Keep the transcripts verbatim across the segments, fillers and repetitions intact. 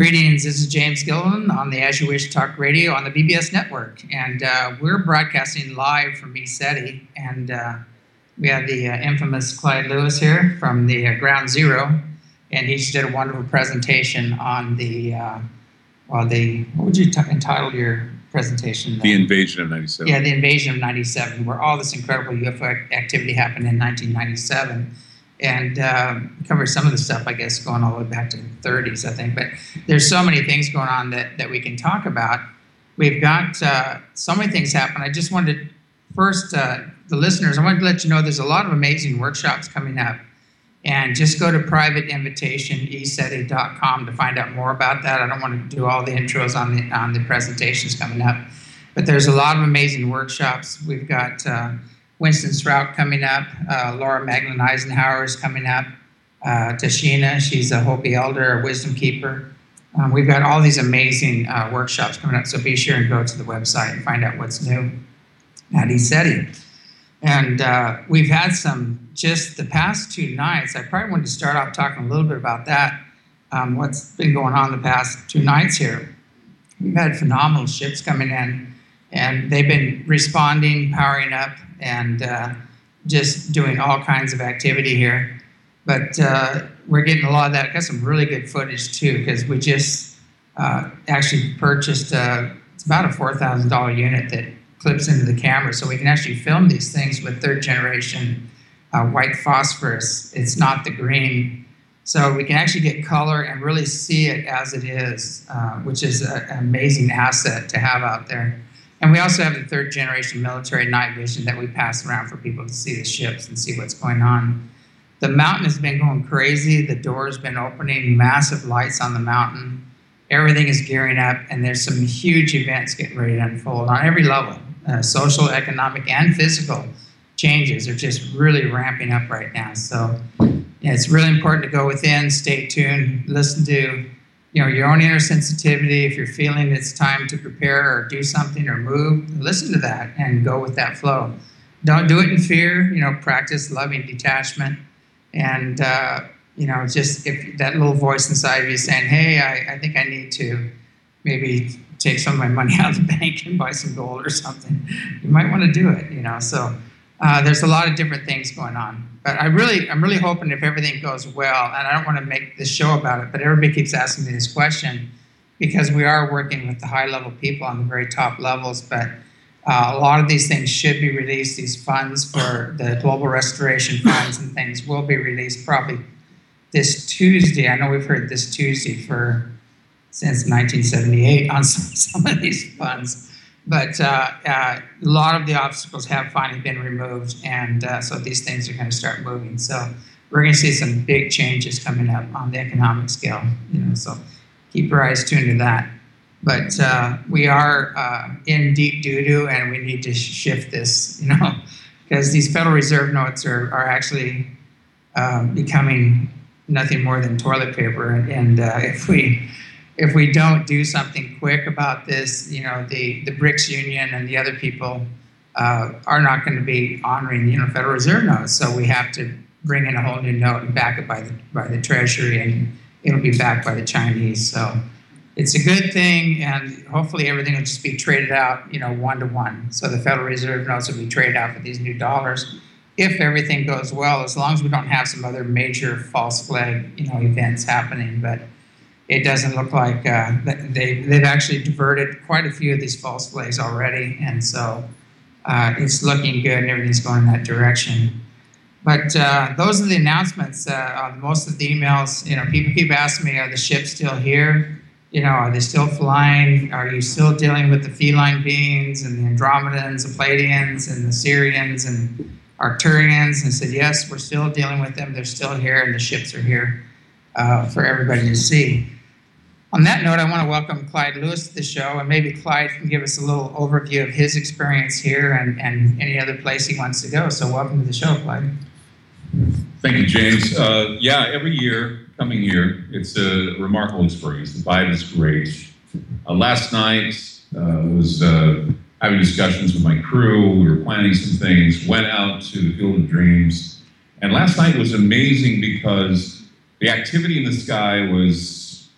Greetings, this is James Gilliland on the As You Wish Talk Radio on the B B S Network, and uh, we're broadcasting live from ECETI, and uh, we have the uh, infamous Clyde Lewis here from the uh, Ground Zero, and he just did a wonderful presentation on the, uh, well, the, what would you t- entitle your presentation? The Invasion of ninety-seven. Yeah, the Invasion of ninety-seven, where all this incredible U F O activity happened in nineteen ninety-seven. And uh, cover some of the stuff, I guess, going all the way back to the thirties, I think. But there's so many things going on that, that we can talk about. We've got uh, so many things happen. I just wanted to, first, uh, the listeners, I wanted to let you know there's a lot of amazing workshops coming up. And just go to private invitation e ceti dot com to find out more about that. I don't want to do all the intros on the on the presentations coming up. But there's a lot of amazing workshops. We've got... Uh, Winston Strout coming up, uh, Laura Maglin Eisenhower is coming up, uh, Tashina, she's a Hopi elder, a wisdom keeper. Um, we've got all these amazing uh, workshops coming up, so be sure and go to the website and find out what's new at ECETI. And uh, we've had some, just the past two nights, I probably wanted to start off talking a little bit about that, um, what's been going on the past two nights here. We've had phenomenal ships coming in, and they've been responding, powering up, and uh, just doing all kinds of activity here. But uh, we're getting a lot of that. Got some really good footage, too, because we just uh, actually purchased, a, it's about a four thousand dollars unit that clips into the camera, so we can actually film these things with third-generation uh, white phosphorus. It's not the green. So we can actually get color and really see it as it is, uh, which is a, an amazing asset to have out there. And we also have the third generation military night vision that we pass around for people to see the ships and see what's going on. The mountain has been going crazy. The door's been opening, massive lights on the mountain. Everything is gearing up, and there's some huge events getting ready to unfold on every level. Uh, social, economic, and physical changes are just really ramping up right now. So yeah, it's really important to go within, stay tuned, listen to you know, your own inner sensitivity. If you're feeling it's time to prepare or do something or move, listen to that and go with that flow. Don't do it in fear. You know, practice loving detachment. And, uh, you know, just if that little voice inside of you saying, hey, I, I think I need to maybe take some of my money out of the bank and buy some gold or something, you might want to do it, you know. So uh, there's a lot of different things going on. But I really, I'm really hoping if everything goes well, and I don't want to make this show about it, but everybody keeps asking me this question because we are working with the high-level people on the very top levels, but uh, a lot of these things should be released. These funds for the global restoration funds and things will be released probably this Tuesday. I know we've heard this Tuesday for since nineteen seventy-eight on some, some of these funds. But uh, uh, a lot of the obstacles have finally been removed, and uh, so these things are going to start moving. So we're going to see some big changes coming up on the economic scale. You know, so keep your eyes tuned to that. But uh, we are uh, in deep doo-doo, and we need to shift this. You know, because these Federal Reserve notes are are actually uh, becoming nothing more than toilet paper, and, and uh, if we If we don't do something quick about this, you know, the, the BRICS Union and the other people uh, are not going to be honoring, you know, Federal Reserve notes. So we have to bring in a whole new note and back it by the by the Treasury, and it'll be backed by the Chinese. So it's a good thing, and hopefully everything will just be traded out, you know, one to one. So the Federal Reserve notes will be traded out for these new dollars if everything goes well, as long as we don't have some other major false flag, you know, events happening. But it doesn't look like uh, they, they've actually diverted quite a few of these false flags already, and so uh, it's looking good and everything's going in that direction. But uh, those are the announcements. Uh, on most of the emails, you know, people keep asking me, are the ships still here? You know, are they still flying? Are you still dealing with the feline beings and the Andromedans, the Pleiadians, and the Sirians and Arcturians? And I said, yes, we're still dealing with them. They're still here, and the ships are here uh, for everybody to see. On that note, I want to welcome Clyde Lewis to the show, and maybe Clyde can give us a little overview of his experience here and, and any other place he wants to go. So welcome to the show, Clyde. Thank you, James. Uh, yeah, every year, coming year, it's a remarkable experience. The vibe is great. Uh, last night, uh, I was uh, having discussions with my crew. We were planning some things, went out to the Field of Dreams. And last night was amazing because the activity in the sky was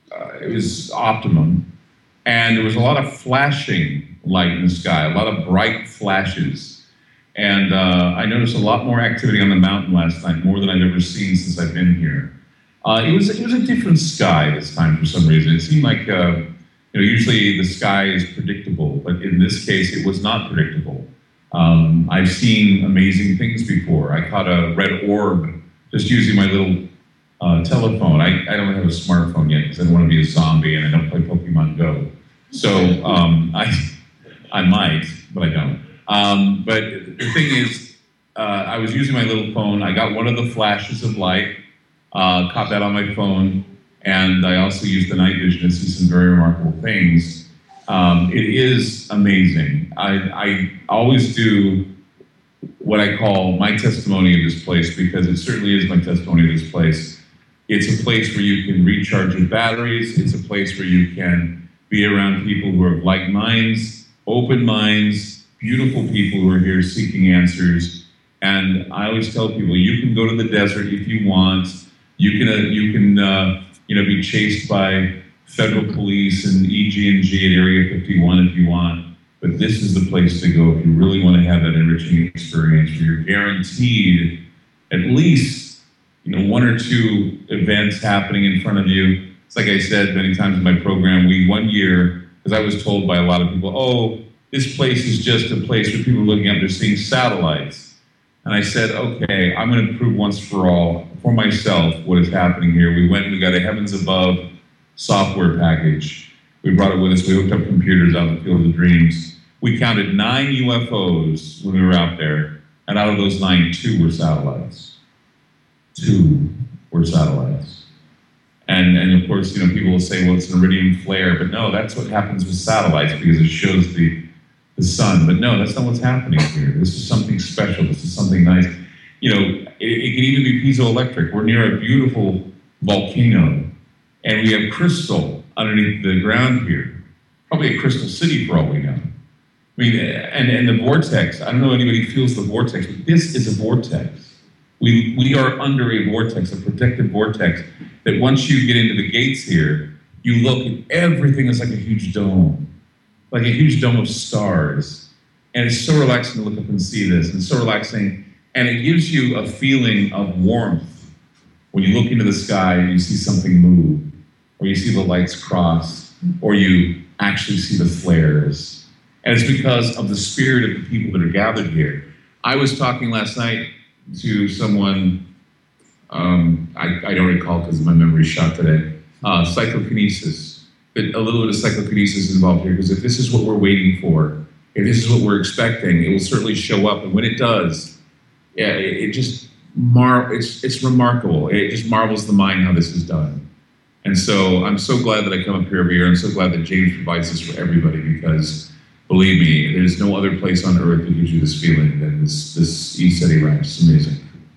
uh, it was optimum, and there was a lot of flashing light in the sky, a lot of bright flashes. And uh, I noticed a lot more activity on the mountain last night, more than I've ever seen since I've been here. Uh, it was it was a different sky this time for some reason. It seemed like uh, you know usually the sky is predictable, but in this case it was not predictable. Um, I've seen amazing things before. I caught a red orb just using my little uh, telephone. I, I don't have a smartphone yet because I don't want to be a zombie and I don't play Pokemon Go. So um, I I might, but I don't. Um, but the thing is, uh, I was using my little phone. I got one of the flashes of light, uh, caught that on my phone, and I also used the night vision to see some very remarkable things. Um, it is amazing. I, I always do what I call my testimony of this place, because it certainly is my testimony of this place. It's a place where you can recharge your batteries. It's a place where you can be around people who have like minds, open minds, beautiful people who are here seeking answers. And I always tell people, you can go to the desert if you want. You can, uh, you can, uh, you know, be chased by federal police and E G and G at Area fifty-one if you want. But this is the place to go if you really want to have that enriching experience where you're guaranteed at least, you know, one or two events happening in front of you. It's like I said many times in my program, we one year, because I was told by a lot of people, oh, this place is just a place where people are looking up, they're seeing satellites. And I said, okay, I'm going to prove once for all, for myself, what is happening here. We went and we got a Heavens Above software package. We brought it with us. We hooked up computers out in the Field of Dreams. We counted nine U F Os when we were out there, and out of those nine, two were satellites. Two were satellites. And, and of course, you know, people will say, well, it's an iridium flare, but no, that's what happens with satellites because it shows the the sun. But no, that's not what's happening here. This is something special. This is something nice. You know, it, it can even be piezoelectric. We're near a beautiful volcano, and we have crystal underneath the ground here. Probably a crystal city for all we know. I mean, and, and the vortex, I don't know if anybody feels the vortex, but this is a vortex. We, we are under a vortex, a protected vortex, that once you get into the gates here, you look and everything is like a huge dome. Like a huge dome of stars. And it's so relaxing to look up and see this, and so relaxing. And it gives you a feeling of warmth when you look into the sky and you see something move, or you see the lights cross, or you actually see the flares. And it's because of the spirit of the people that are gathered here. I was talking last night to someone, um, I, I don't recall because my memory's shot today, uh, psychokinesis. But a little bit of psychokinesis involved here, because if this is what we're waiting for, if this is what we're expecting, it will certainly show up. And when it does, yeah, it, it just mar it's it's remarkable. It just marvels the mind how this is done. And so I'm so glad that I come up here every year. I'm so glad that James provides this for everybody, because believe me, there's no other place on earth that gives you this feeling than this this ECETI Ranch. It's amazing.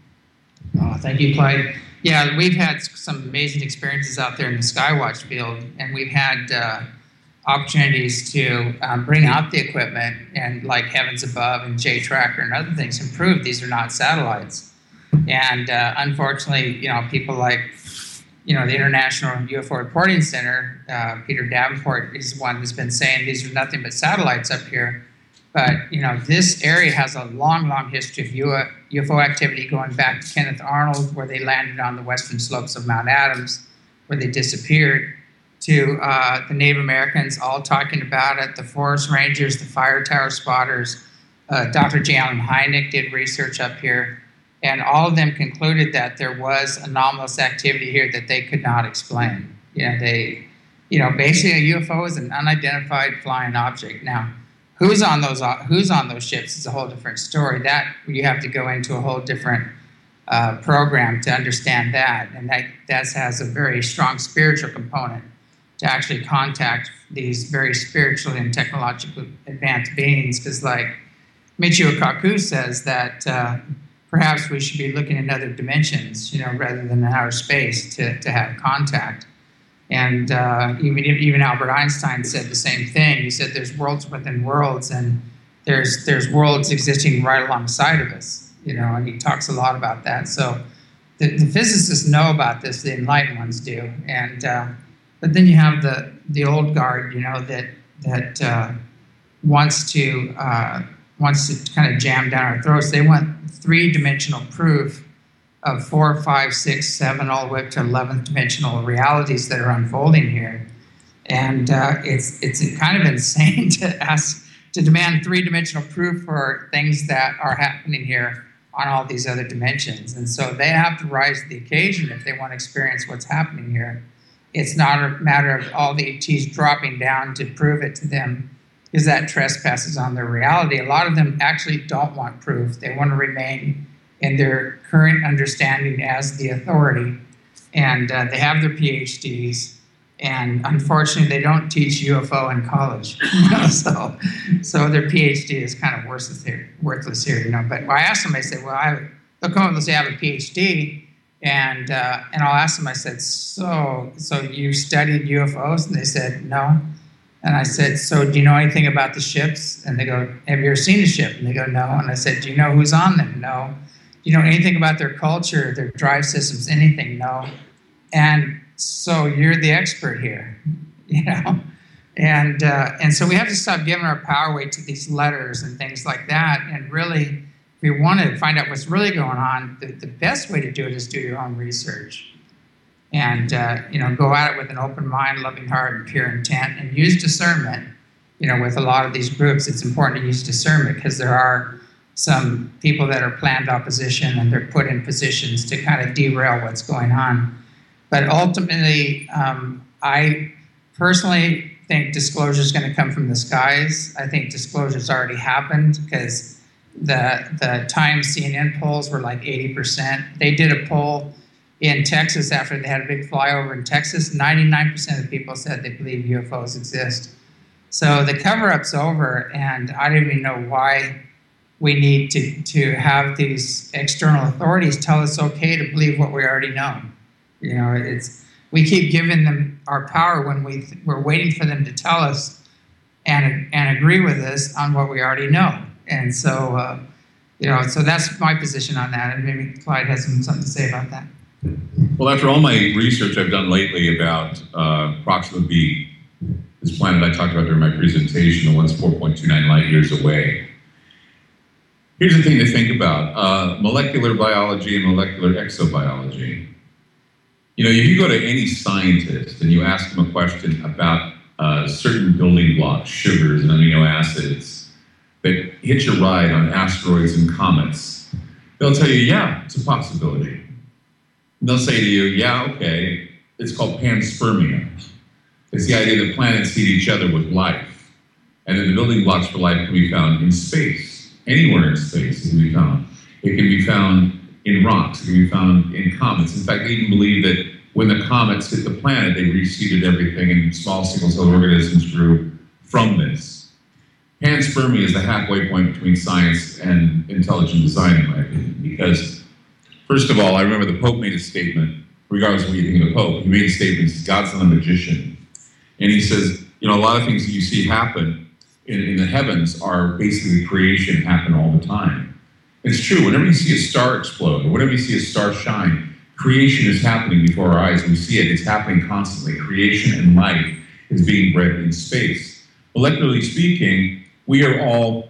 Oh, thank you, Clyde. Yeah, we've had some amazing experiences out there in the Skywatch field, and we've had uh, opportunities to um, bring out the equipment, and like Heavens Above and J-Tracker and other things, and prove these are not satellites. And uh, unfortunately, you know, people like, you know, the International U F O Reporting Center, uh, Peter Davenport is one who's been saying these are nothing but satellites up here. But, you know, this area has a long, long history of U F O activity going back to Kenneth Arnold, where they landed on the western slopes of Mount Adams, where they disappeared, to uh, the Native Americans all talking about it, the forest rangers, the fire tower spotters. Uh, Doctor J. Allen Hynek did research up here, and all of them concluded that there was anomalous activity here that they could not explain. You know, they, you know, basically a U F O is an unidentified flying object. Now, Who's on those Who's on those ships is a whole different story. That you have to go into a whole different uh, program to understand that, and that that has a very strong spiritual component to actually contact these very spiritually and technologically advanced beings. Because, like Michio Kaku says, that uh, perhaps we should be looking in other dimensions, you know, rather than outer space to to have contact. And uh, even even Albert Einstein said the same thing. He said there's worlds within worlds, and there's there's worlds existing right alongside of us, you know. And he talks a lot about that. So the, the physicists know about this, the enlightened ones do, and uh, But then you have the, the old guard, you know, that, that uh, wants to uh, wants to kind of jam down our throats. They want three-dimensional proof of four, five, six, seven, all the way up to eleventh dimensional realities that are unfolding here. And uh, it's it's kind of insane to ask to demand three-dimensional proof for things that are happening here on all these other dimensions. And so they have to rise to the occasion if they want to experience what's happening here. It's not a matter of all the E Ts dropping down to prove it to them, because that trespasses on their reality. A lot of them actually don't want proof. They want to remain in their current understanding as the authority. And uh, they have their P H Ds. And unfortunately, they don't teach U F O in college. You know? so, so their P H D is kind of worthless here. Worthless here, you know. But I asked them, I said, well, I, they'll come up and say I have a P H D. And uh, and I'll ask them, I said, so, so you studied U F Os? And they said, no. And I said, so do you know anything about the ships? And they go, have you ever seen a ship? And they go, no. And I said, do you know who's on them? No. Do you know anything about their culture, their drive systems, anything? No. And so you're the expert here, you know? And uh, and so we have to stop giving our power weight to these letters and things like that. And really, if we want to find out what's really going on, the, the best way to do it is do your own research. And, uh, you know, go at it with an open mind, loving heart, and pure intent, and use discernment. You know, with a lot of these groups, it's important to use discernment because there are some people that are planned opposition and they're put in positions to kind of derail what's going on. But ultimately, um, I personally think disclosure is going to come from the skies. I think disclosure's already happened because the, the Times C N N polls were like eighty percent. They did a poll in Texas after they had a big flyover in Texas. ninety-nine percent of the people said they believe U F Os exist. So the cover-up's over, and I don't even know why we need to, to have these external authorities tell us okay to believe what we already know. You know, it's we keep giving them our power when we th- we're waiting for them to tell us and and agree with us on what we already know. And so, uh, you know, so that's my position on that. And maybe Clyde has some, something to say about that. Well, after all my research I've done lately about uh, Proxima b, this planet I talked about during my presentation, the one's four point two nine light years away. Here's the thing to think about: uh, molecular biology and molecular exobiology. You know, if you go to any scientist and you ask them a question about uh, certain building blocks, sugars and amino acids that hitch a ride on asteroids and comets, they'll tell you, yeah, it's a possibility. And they'll say to you, yeah, okay, it's called panspermia. It's the idea that planets feed each other with life, and that the building blocks for life can be found in space. Anywhere in space it can be found. It can be found in rocks, it can be found in comets. In fact, they even believe that when the comets hit the planet, they reseeded everything and small single-celled organisms grew from this. Panspermia is the halfway point between science and intelligent design, in my opinion, because first of all, I remember the Pope made a statement, regardless of what you think of the Pope, he made a statement, he says, God's not a magician. And he says, you know, a lot of things that you see happen in, in the heavens are basically creation happen all the time. It's true, whenever you see a star explode, or whenever you see a star shine, creation is happening before our eyes. We see it, it's happening constantly. Creation and life is being bred in space. Molecularly speaking, we are all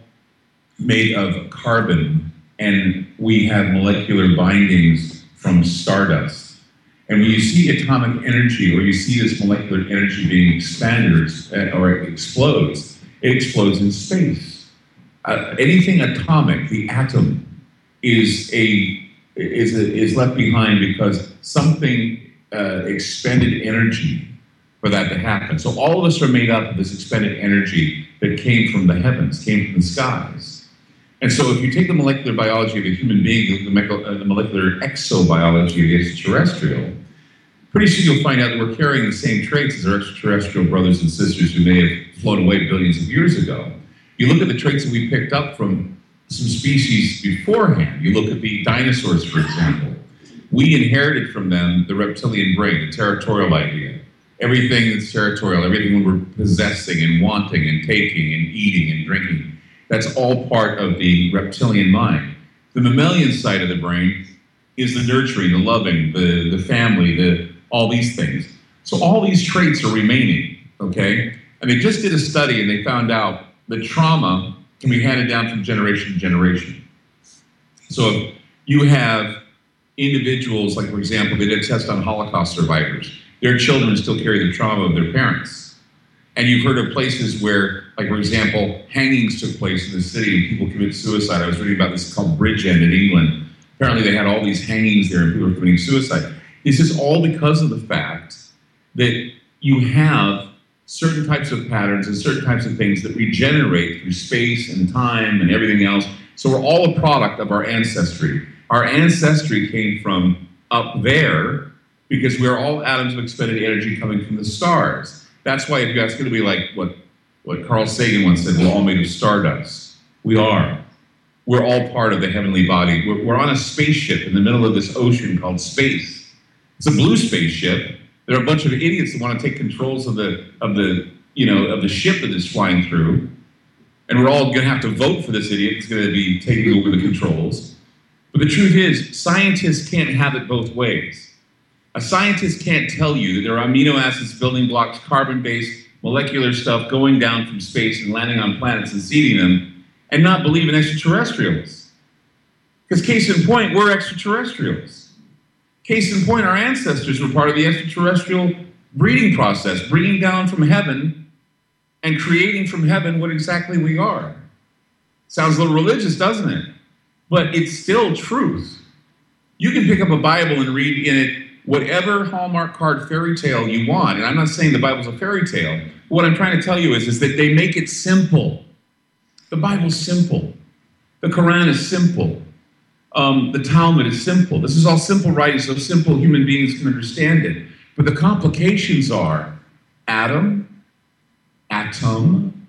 made of carbon, and we have molecular bindings from stardust. And when you see atomic energy, or you see this molecular energy being expanded or it explodes, it explodes in space. Uh, anything atomic, the atom, is a is a, is left behind because something uh, expended energy for that to happen. So all of us are made up of this expended energy that came from the heavens, came from the skies. And so if you take the molecular biology of a human being, the, the molecular exobiology of the extraterrestrial, pretty soon you'll find out that we're carrying the same traits as our extraterrestrial brothers and sisters who may have flown away billions of years ago. You look at the traits that we picked up from some species beforehand. You look at the dinosaurs, for example. We inherited from them the reptilian brain, the territorial idea. Everything that's territorial, everything when we're possessing and wanting and taking and eating and drinking, that's all part of the reptilian mind. The mammalian side of the brain is the nurturing, the loving, the, the family, the all these things. So all these traits are remaining, okay? And they just did a study and they found out that trauma can be handed down from generation to generation. So if you have individuals, like for example, they did a test on Holocaust survivors. Their children still carry the trauma of their parents. And you've heard of places where, like for example, hangings took place in the city and people committed suicide. I was reading about this called Bridgend in England. Apparently they had all these hangings there and people were committing suicide. This is all because of the fact that you have certain types of patterns and certain types of things that regenerate through space and time and everything else. So we're all a product of our ancestry. Our ancestry came from up there because we're all atoms of expended energy coming from the stars. That's why it's going to be like what, what Carl Sagan once said, we're all made of stardust. We are. We're all part of the heavenly body. We're, we're on a spaceship in the middle of this ocean called space. It's a blue spaceship. There are a bunch of idiots that want to take controls of the, of the, you know, of the ship that is flying through. And we're all going to have to vote for this idiot that's going to be taking over the controls. But the truth is, scientists can't have it both ways. A scientist can't tell you that there are amino acids, building blocks, carbon-based, molecular stuff going down from space and landing on planets and seeding them, and not believe in extraterrestrials. Because case in point, we're extraterrestrials. Case in point, our ancestors were part of the extraterrestrial breeding process, bringing down from heaven and creating from heaven what exactly we are. Sounds a little religious, doesn't it? But it's still truth. You can pick up a Bible and read in it whatever Hallmark card fairy tale you want. And I'm not saying the Bible's a fairy tale. What I'm trying to tell you is, is that they make it simple. The Bible's simple. The Quran is simple. Um, the Talmud is simple. This is all simple writing, so simple human beings can understand it. But the complications are Adam, Atom,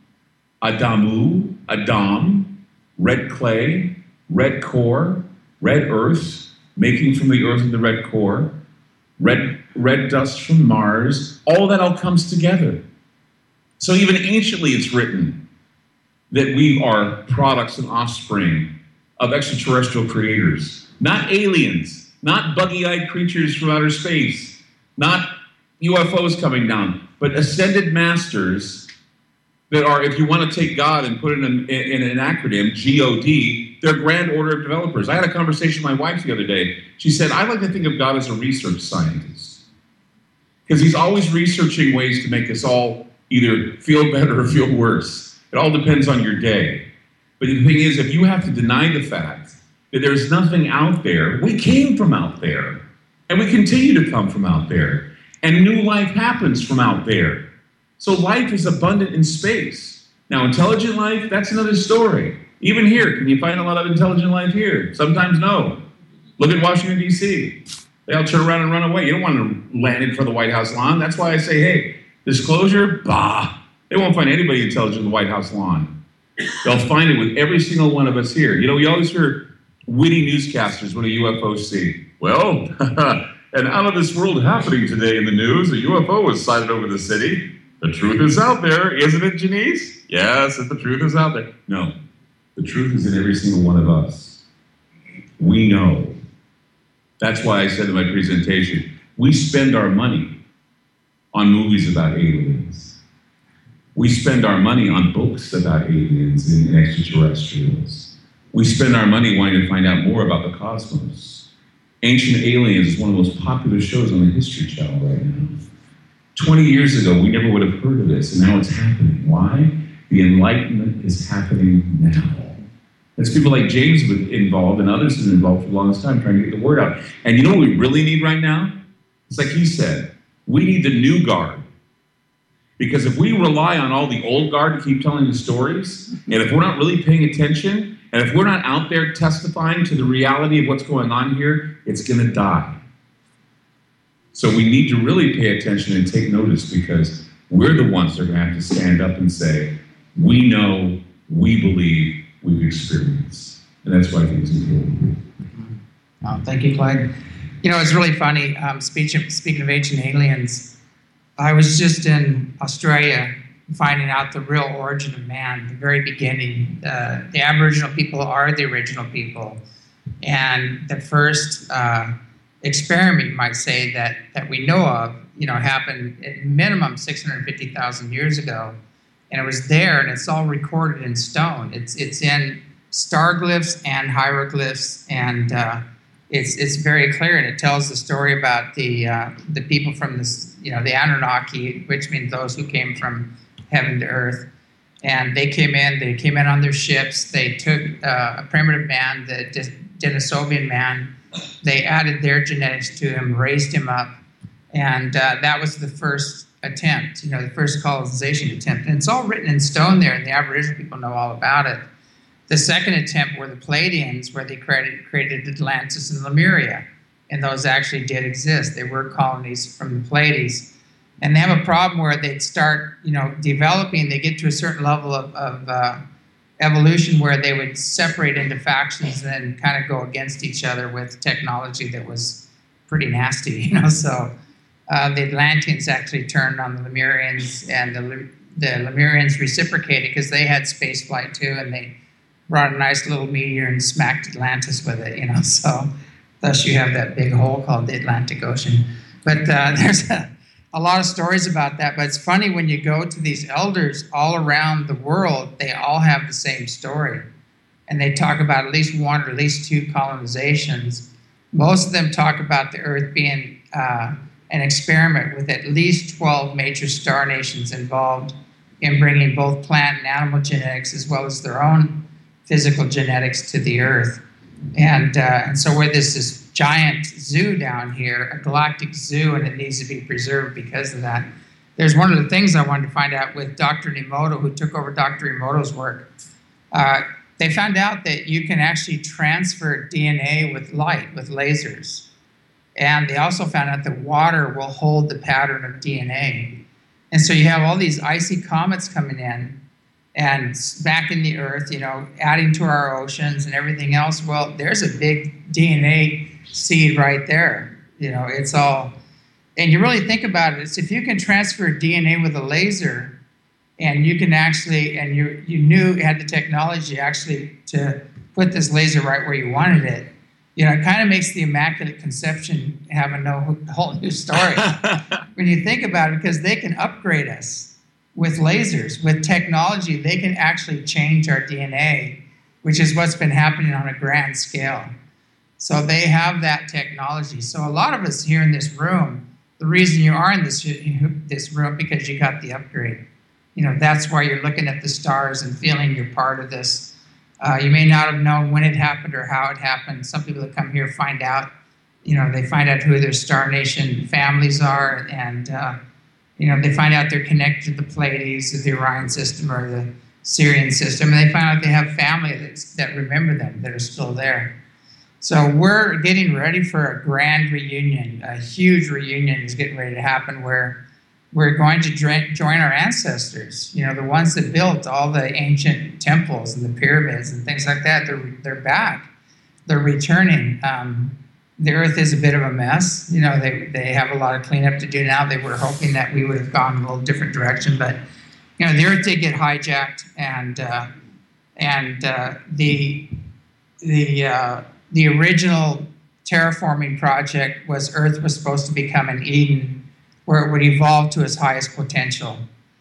Adamu, Adam, red clay, red core, red earth, making from the earth and the red core, red, red dust from Mars. All that all comes together. So even anciently it's written that we are products and offspring of extraterrestrial creators, not aliens, not buggy-eyed creatures from outer space, not U F Os coming down, but ascended masters that are, if you want to take God and put it in, in, in an acronym, G O D, they're Grand Order of Developers. I had a conversation with my wife the other day. She said, I like to think of God as a research scientist because he's always researching ways to make us all either feel better or feel worse. It all depends on your day. But the thing is, if you have to deny the fact that there's nothing out there, we came from out there, and we continue to come from out there, and new life happens from out there. So life is abundant in space. Now, intelligent life, that's another story. Even here, can you find a lot of intelligent life here? Sometimes no. Look at Washington, D C They all turn around and run away. You don't want to land in for the White House lawn. That's why I say, hey, disclosure, bah. They won't find anybody intelligent in the White House lawn. They'll find it with every single one of us here. You know, we always hear witty newscasters when a U F O see. Well, an out of this world happening today in the news. A U F O was sighted over the city. The truth is out there, isn't it, Janice? Yes, the truth is out there. No, the truth is in every single one of us. We know. That's why I said in my presentation, we spend our money on movies about aliens. We spend our money on books about aliens and extraterrestrials. We spend our money wanting to find out more about the cosmos. Ancient Aliens is one of the most popular shows on the History Channel right now. twenty years ago, we never would have heard of this, and now it's happening. Why? The Enlightenment is happening now. There's people like James involved and others have been involved for the longest time trying to get the word out. And you know what we really need right now? It's like he said, we need the new guard. Because if we rely on all the old guard to keep telling the stories, and if we're not really paying attention, and if we're not out there testifying to the reality of what's going on here, it's going to die. So we need to really pay attention and take notice because we're the ones that are going to have to stand up and say, we know, we believe, we've experienced. And that's why I think it's important. Oh, thank you, Clyde. You know, it's really funny. Um, speaking, speaking of ancient aliens, I was just in Australia finding out the real origin of man, the very beginning. Uh, the Aboriginal people are the original people. And the first uh, experiment, you might say, that, that we know of, you know, happened at minimum six hundred fifty thousand years ago. And it was there, and it's all recorded in stone. It's it's in star glyphs and hieroglyphs, and uh, it's it's very clear, and it tells the story about the uh, the people from this, you know, the Anunnaki, which means those who came from heaven to earth. And they came in, they came in on their ships, they took uh, a primitive man, the Denisovan man, they added their genetics to him, raised him up, and uh, that was the first attempt, you know, the first colonization attempt. And it's all written in stone there, and the Aboriginal people know all about it. The second attempt were the Pleiadians, where they created, created Atlantis and Lemuria, and those actually did exist. They were colonies from the Pleiades. And they have a problem where they'd start, you know, developing, they get to a certain level of, of uh, evolution where they would separate into factions and then kind of go against each other with technology that was pretty nasty, you know. So uh, the Atlanteans actually turned on the Lemurians, and the, the Lemurians reciprocated because they had space flight too, and they brought a nice little meteor and smacked Atlantis with it, you know. So thus you have that big hole called the Atlantic Ocean. But uh, there's a a lot of stories about that, but it's funny when you go to these elders all around the world, they all have the same story. And they talk about at least one or at least two colonizations. Most of them talk about the Earth being uh, an experiment with at least twelve major star nations involved in bringing both plant and animal genetics as well as their own physical genetics to the Earth. And, uh, and so where there's this giant zoo down here, a galactic zoo, and it needs to be preserved because of that. There's one of the things I wanted to find out with Doctor Emoto, who took over Doctor Emoto's work. Uh, they found out that you can actually transfer D N A with light, with lasers. And they also found out that water will hold the pattern of D N A. And so you have all these icy comets coming in and back in the Earth, you know, adding to our oceans and everything else. Well, there's a big D N A seed right there. You know, it's all, and you really think about it, it's if you can transfer D N A with a laser, and you can actually, and you you knew, had the technology actually to put this laser right where you wanted it, you know, it kind of makes the Immaculate Conception have a no, whole new story. When you think about it, because they can upgrade us with lasers, with technology, they can actually change our D N A, which is what's been happening on a grand scale. So they have that technology. So a lot of us here in this room, the reason you are in this, this room, because you got the upgrade. You know, that's why you're looking at the stars and feeling you're part of this. Uh, you may not have known when it happened or how it happened. Some people that come here find out, you know, they find out who their Star Nation families are, and, uh, you know, they find out they're connected to the Pleiades, or the Orion system, or the Sirian system, and they find out they have family that's, that remember them, that are still there. So we're getting ready for a grand reunion. A huge reunion is getting ready to happen where we're going to join our ancestors, you know, the ones that built all the ancient temples and the pyramids and things like that. They're, they're back. They're returning. Um, the Earth is a bit of a mess. You know, they, they have a lot of cleanup to do now. They were hoping that we would have gone a little different direction, but, you know, the Earth did get hijacked, and uh, and uh, the the uh, the original terraforming project was Earth was supposed to become an Eden, where it would evolve to its highest potential,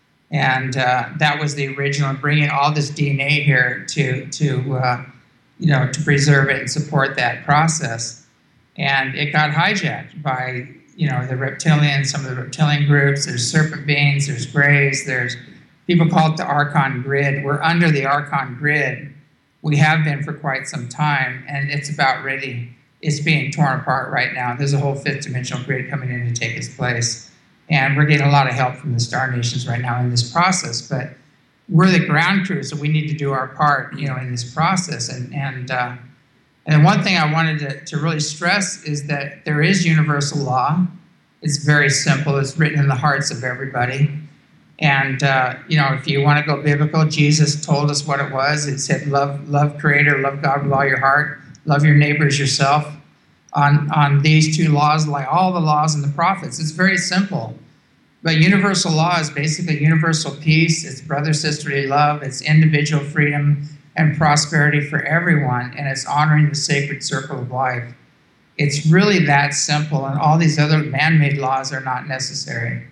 and uh, that was the original. Bringing all this D N A here to to uh, you know, to preserve it and support that process, and it got hijacked by, you know, the reptilians, some of the reptilian groups. There's serpent beings, there's grays, there's people call it the Archon grid. We're under the Archon grid. We have been for quite some time, and it's about ready. It's being torn apart right now. There's a whole fifth dimensional grid coming in to take its place. And we're getting a lot of help from the Star Nations right now in this process. But we're the ground crew, so we need to do our part, you know, in this process. And and uh, and one thing I wanted to, to really stress is that there is universal law. It's very simple. It's written in the hearts of everybody. And, uh, you know, if you want to go biblical, Jesus told us what it was. It said, love love Creator, love God with all your heart, love your neighbor as yourself. On, on these two laws, like all the laws and the prophets. It's very simple. But universal law is basically universal peace. It's brother-sisterly love. It's individual freedom and prosperity for everyone. And it's honoring the sacred circle of life. It's really that simple, and all these other man-made laws are not necessary.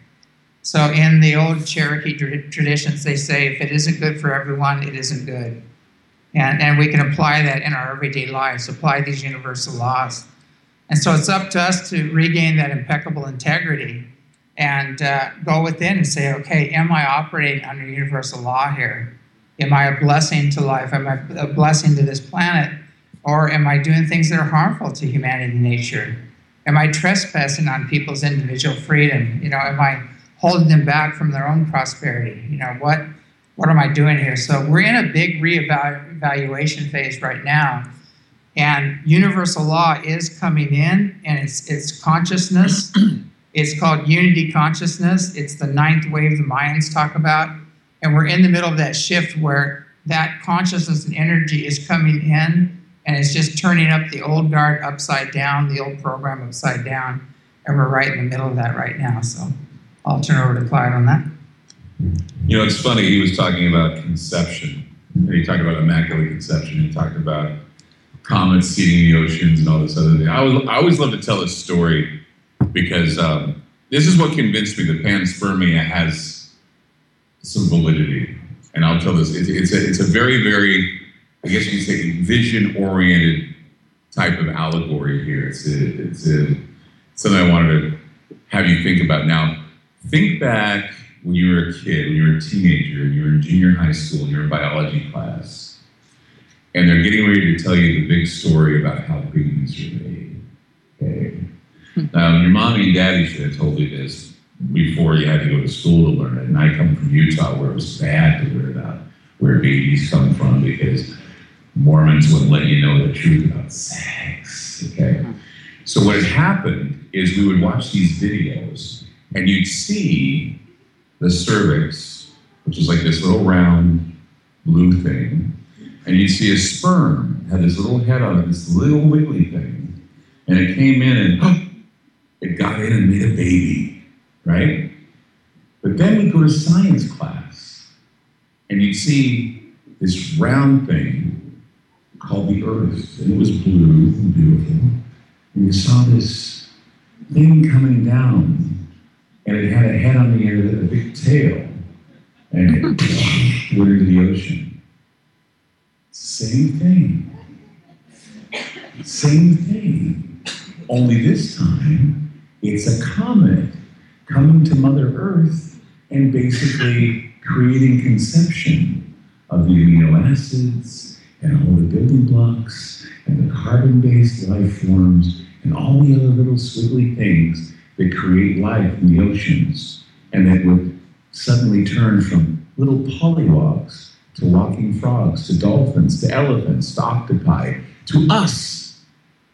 So in the old Cherokee tra- traditions, they say, if it isn't good for everyone, it isn't good. And, and we can apply that in our everyday lives, apply these universal laws. And so it's up to us to regain that impeccable integrity and uh, go within and say, okay, am I operating under universal law here? Am I a blessing to life? Am I a blessing to this planet? Or am I doing things that are harmful to humanity and nature? Am I trespassing on people's individual freedom? You know, am I holding them back from their own prosperity? You know, what what am I doing here? So we're in a big reevaluation phase right now. And universal law is coming in, and it's it's consciousness. It's called unity consciousness. It's the ninth wave the Mayans talk about. And we're in the middle of that shift where that consciousness and energy is coming in, and it's just turning up the old guard upside down, the old program upside down. And we're right in the middle of that right now. So I'll turn over to Clyde on that. You know, it's funny, he was talking about conception. He talked about immaculate conception. He talked about comets seeding the oceans and all this other thing. I, was, I always love to tell this story because um, this is what convinced me that panspermia has some validity. And I'll tell this, it's, it's, a, it's a very, very, I guess you could say, vision-oriented type of allegory here. It's, a, it's a, something I wanted to have you think about. Now, think back when you were a kid, when you were a teenager, and you were in junior high school, and you were in biology class, and they're getting ready to tell you the big story about how babies are made. Okay. Um, your mommy and daddy should have told you this before you had to go to school to learn it. And I come from Utah, where it was bad to learn about where babies come from because Mormons wouldn't let you know the truth about sex. Okay. So what had happened is we would watch these videos, and you'd see the cervix, which is like this little round blue thing, and you'd see a sperm, had this little head on it, this little wiggly thing, and it came in and oh, it got in and made a baby, right? But then we'd go to science class, and you'd see this round thing called the Earth, and it was blue and beautiful, and you saw this thing coming down, and it had a head on the end of it, a big tail, and it went into the ocean. Same thing. Same thing. Only this time, it's a comet coming to Mother Earth and basically creating conception of the amino acids and all the building blocks and the carbon-based life forms and all the other little squiggly things that create life in the oceans, and that would suddenly turn from little polywogs to walking frogs, to dolphins, to elephants, to octopi, to us.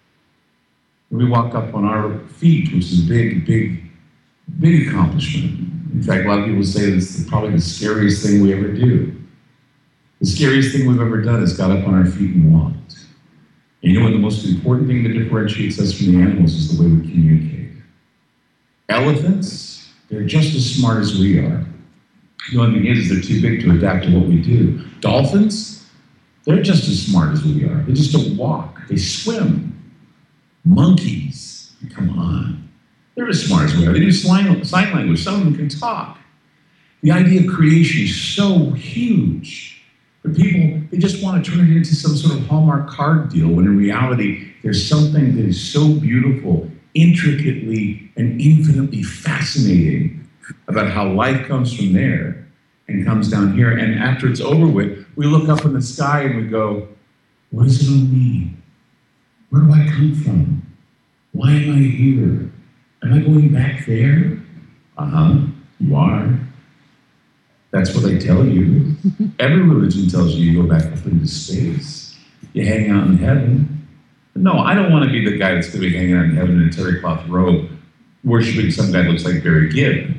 And we walk up on our feet, which is a big, big, big accomplishment. In fact, a lot of people say this is probably the scariest thing we ever do. The scariest thing we've ever done is got up on our feet and walked. And you know what the most important thing that differentiates us from the animals is the way we communicate. Elephants, they're just as smart as we are. The only thing is they're too big to adapt to what we do. Dolphins, they're just as smart as we are. They just don't walk, they swim. Monkeys, come on. They're as smart as we are. They do sign, sign language, some of them can talk. The idea of creation is so huge. But people, they just want to turn it into some sort of Hallmark card deal when in reality, there's something that is so beautiful, intricately and infinitely fascinating about how life comes from there and comes down here. And after it's over with, we look up in the sky and we go, what does it all mean? Where do I come from? Why am I here? Am I going back there? Uh-huh, you are. That's what they tell you. Every religion tells you you go back up into space. You hang out in heaven. No, I don't want to be the guy that's going to be hanging out in heaven in a terry cloth robe, worshiping some guy that looks like Barry Gibb.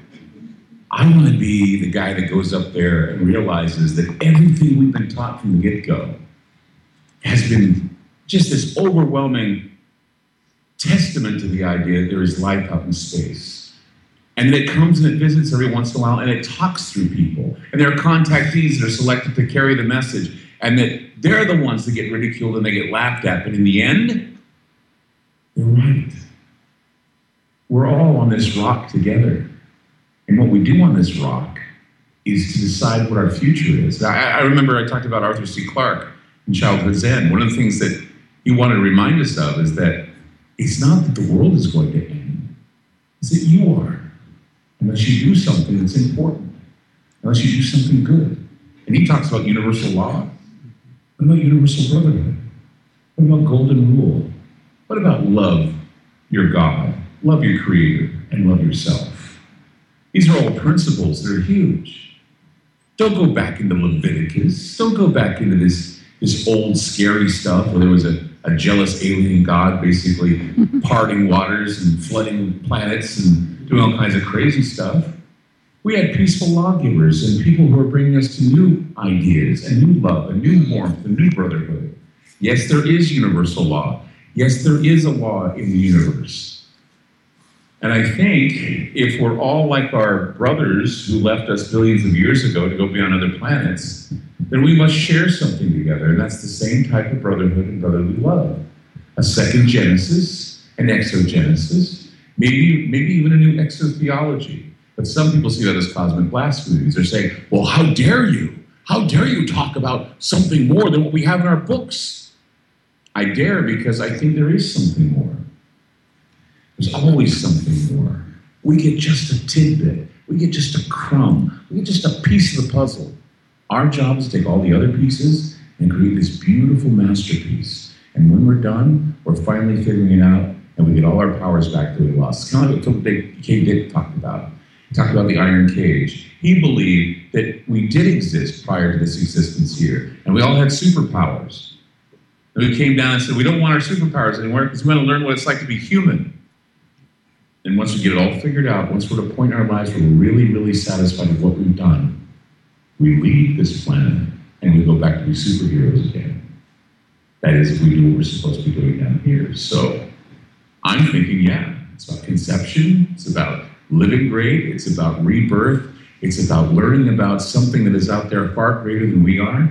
I want to be the guy that goes up there and realizes that everything we've been taught from the get-go has been just this overwhelming testament to the idea that there is life out in space. And that it comes and it visits every once in a while, and it talks through people. And there are contactees that are selected to carry the message, and that they're the ones that get ridiculed and they get laughed at. But in the end, they're right. We're all on this rock together. And what we do on this rock is to decide what our future is. I, I remember I talked about Arthur C. Clarke in Childhood Zen. One of the things that he wanted to remind us of is that it's not that the world is going to end. It's that you are. Unless you do something that's important. Unless you do something good. And he talks about universal law. What about universal brotherhood? What about golden rule? What about love your God, love your Creator, and love yourself? These are all principles that are huge. Don't go back into Leviticus. Don't go back into this, this old scary stuff where there was a, a jealous alien God basically parting waters and flooding planets and doing all kinds of crazy stuff. We had peaceful lawgivers and people who are bringing us to new ideas and new love and new warmth and new brotherhood. Yes, there is universal law. Yes, there is a law in the universe. And I think if we're all like our brothers who left us billions of years ago to go be on other planets, then we must share something together. And that's the same type of brotherhood and brotherly love. A second Genesis, an exogenesis, maybe, maybe even a new exotheology. But some people see that as cosmic blasphemies. They're saying, well, how dare you? How dare you talk about something more than what we have in our books? I dare because I think there is something more. There's always something more. We get just a tidbit. We get just a crumb. We get just a piece of the puzzle. Our job is to take all the other pieces and create this beautiful masterpiece. And when we're done, we're finally figuring it out, and we get all our powers back that we lost. It's kind of like what K. Dick talked about. He talked about the iron cage. He believed that we did exist prior to this existence here, and we all had superpowers. And we came down and said, we don't want our superpowers anymore because we want to learn what it's like to be human. And once we get it all figured out, once we're at a point in our lives where we're really, really satisfied with what we've done, we leave this planet and we go back to be superheroes again. That is, if we do what we're supposed to be doing down here. So I'm thinking, yeah, it's about conception. It's about living great. It's about rebirth. It's about learning about something that is out there far greater than we are.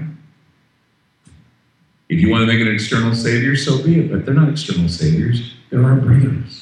If you want to make an external savior, so be it. But they're not external saviors. They're our brothers.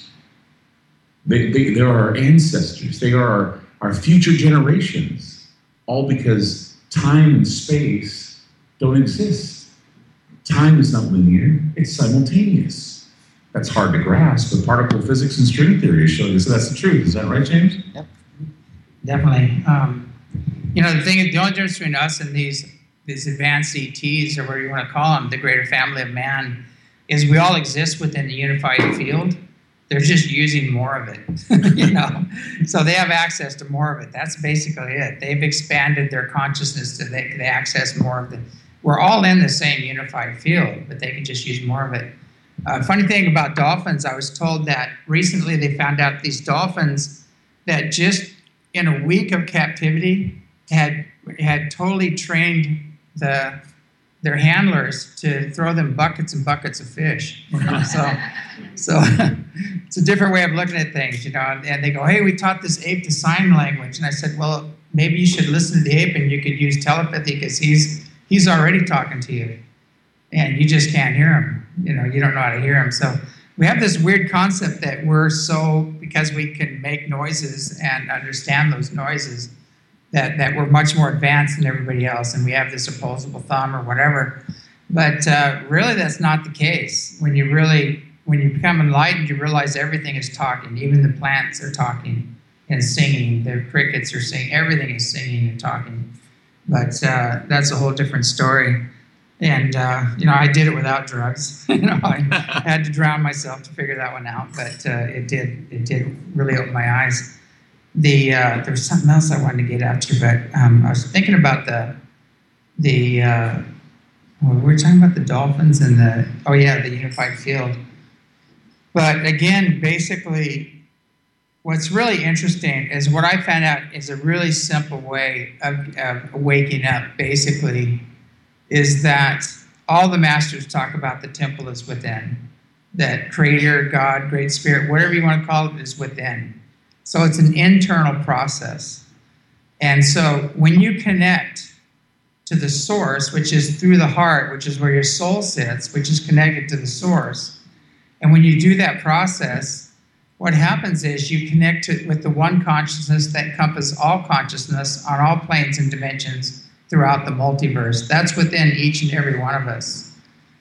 They, they, they're our ancestors. They are our, our future generations. All because time and space don't exist. Time is not linear. It's simultaneous. That's hard to grasp, but particle physics and string theory is showing us that's the truth. Is that right, James? Yep. Definitely. Um, you know, the thing, the only difference between us and these these advanced E Ts, or whatever you want to call them, the greater family of man, is we all exist within the unified field. They're just using more of it, you know. So they have access to more of it. That's basically it. They've expanded their consciousness to they, they access more of it. We're all in the same unified field, but they can just use more of it. Uh, funny thing about dolphins, I was told that recently they found out these dolphins that just in a week of captivity had had totally trained the their handlers to throw them buckets and buckets of fish. You know? So, so it's a different way of looking at things, you know. And, and they go, "Hey, we taught this ape to sign language," and I said, "Well, maybe you should listen to the ape, and you could use telepathy because he's he's already talking to you, and you just can't hear him. You know, you don't know how to hear him." So we have this weird concept that we're so because we can make noises and understand those noises. That, that we're much more advanced than everybody else, and we have this opposable thumb or whatever. But uh, really, that's not the case. When you really, when you become enlightened, you realize everything is talking. Even the plants are talking and singing. The crickets are singing. Everything is singing and talking. But uh, that's a whole different story. And uh, you know, I did it without drugs. you know, I had to drown myself to figure that one out. But uh, it did, it did really open my eyes. The uh, there was something else I wanted to get after, but um, I was thinking about the the uh, well, we were talking about the dolphins and the oh yeah the unified field. But again, basically, what's really interesting is what I found out is a really simple way of, of waking up. Basically, is that all the masters talk about the temple is within, that Creator, God, Great Spirit, whatever you want to call it, is within. So it's an internal process. And so when you connect to the source, which is through the heart, which is where your soul sits, which is connected to the source, And when you do that process, what happens is you connect to, with the one consciousness that encompasses all consciousness on all planes and dimensions throughout the multiverse. That's within each and every one of us.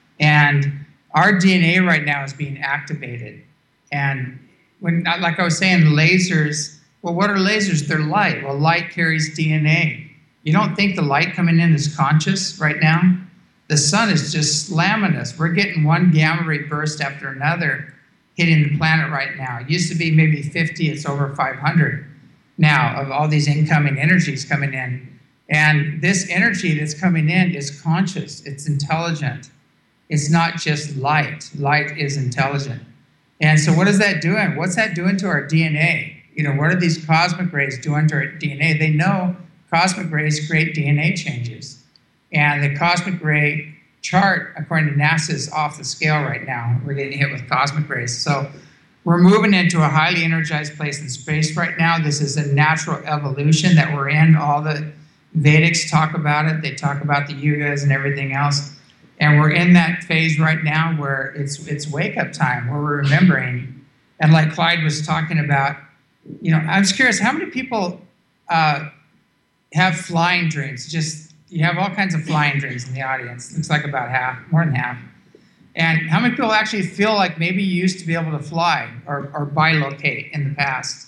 And our D N A right now is being activated. And when, like I was saying, lasers, well, what are lasers? They're light. Well, light carries D N A. You don't think the light coming in is conscious right now? The sun is just slamming us. We're getting one gamma ray burst after another hitting the planet right now. It used to be maybe fifty, it's over five hundred now of all these incoming energies coming in. And this energy that's coming in is conscious, it's intelligent. It's not just light. Light is intelligent. And so what is that doing? What's that doing to our D N A? You know, what are these cosmic rays doing to our D N A? They know cosmic rays create D N A changes. And the cosmic ray chart, according to NASA, is off the scale right now. We're getting hit with cosmic rays. So we're moving into a highly energized place in space right now. This is a natural evolution that we're in. All the Vedics talk about it. They talk about the yugas and everything else. And we're in that phase right now where it's it's wake-up time, where we're remembering. And like Clyde was talking about, you know, I was curious, how many people uh, have flying dreams? Just, you have all kinds of flying dreams in the audience. Looks like about half, more than half. And how many people actually feel like maybe you used to be able to fly or, or bilocate in the past?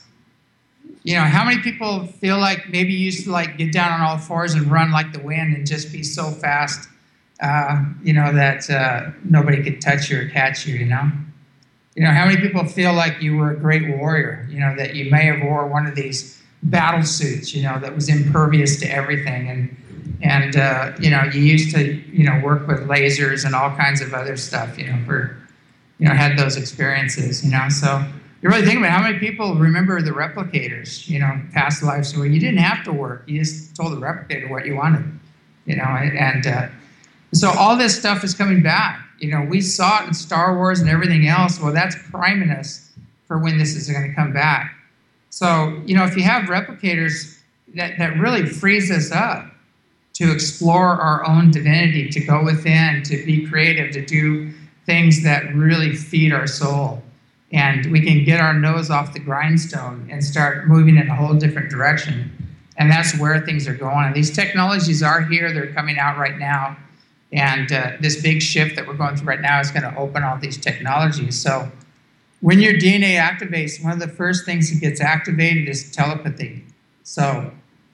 You know, how many people feel like maybe you used to like get down on all fours and run like the wind and just be so fast, uh, you know, that uh, nobody could touch you or catch you, you know? You know, how many people feel like you were a great warrior, you know, that you may have wore one of these battle suits, you know, that was impervious to everything, and And, uh, you know, you used to, you know, work with lasers and all kinds of other stuff, you know, for, you know, had those experiences, you know. So you really think about how many people remember the replicators, you know, past lives where you didn't have to work. You just told the replicator what you wanted, you know. And uh, so all this stuff is coming back. You know, we saw it in Star Wars and everything else. Well, that's priming us for when this is going to come back. So, you know, if you have replicators, that, that really frees us up to explore our own divinity, to go within, to be creative, to do things that really feed our soul. And we can get our nose off the grindstone and start moving in a whole different direction. And that's where things are going. And these technologies are here, they're coming out right now. And uh, this big shift that we're going through right now is going to open all these technologies. So when your D N A activates, one of the first things that gets activated is telepathy. So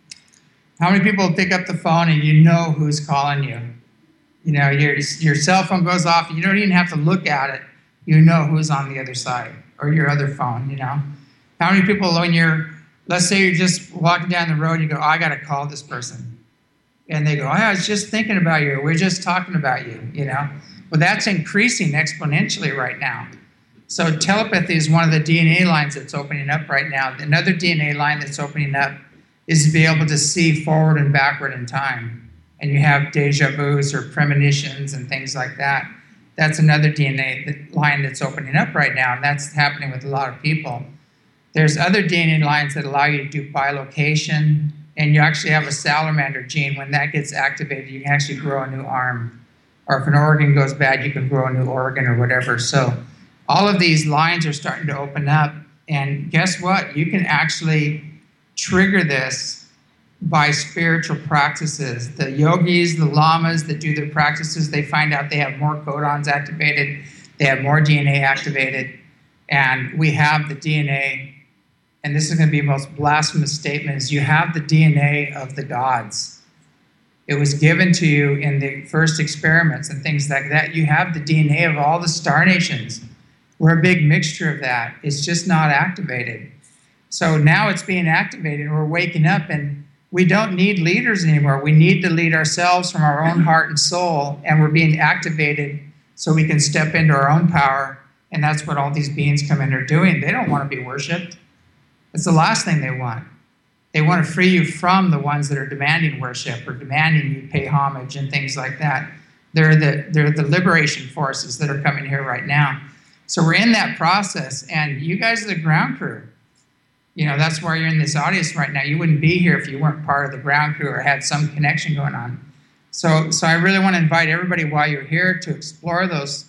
how many people pick up the phone and you know who's calling you? You know, your, your cell phone goes off and you don't even have to look at it. You know who's on the other side, or your other phone, you know. How many people, when you're, let's say you're just walking down the road, you go, oh, I got to call this person. And they go, oh, I was just thinking about you. We're just talking about you, you know. Well, that's increasing exponentially right now. So telepathy is one of the D N A lines that's opening up right now. Another D N A line that's opening up is to be able to see forward and backward in time. And you have deja vus or premonitions and things like that. That's another D N A line that's opening up right now, and that's happening with a lot of people. There's other D N A lines that allow you to do bilocation, and you actually have a salamander gene. When that gets activated, you can actually grow a new arm. Or if an organ goes bad, you can grow a new organ or whatever. So all of these lines are starting to open up, and guess what? You can actually trigger this by spiritual practices. The yogis, the lamas that do their practices, they find out they have more codons activated, they have more D N A activated, and we have the D N A, and this is going to be the most blasphemous statement, is you have the D N A of the gods. It was given to you in the first experiments and things like that. You have the D N A of all the star nations. We're a big mixture of that. It's just not activated. So now it's being activated, and we're waking up, and we don't need leaders anymore. We need to lead ourselves from our own heart and soul, and we're being activated so we can step into our own power, and that's what all these beings come in are doing. They don't want to be worshipped. It's the last thing they want. They want to free you from the ones that are demanding worship or demanding you pay homage and things like that. They're the, they're the liberation forces that are coming here right now. So we're in that process, and you guys are the ground crew. You know, that's why you're in this audience right now. You wouldn't be here if you weren't part of the ground crew or had some connection going on. So, so I really want to invite everybody while you're here to explore those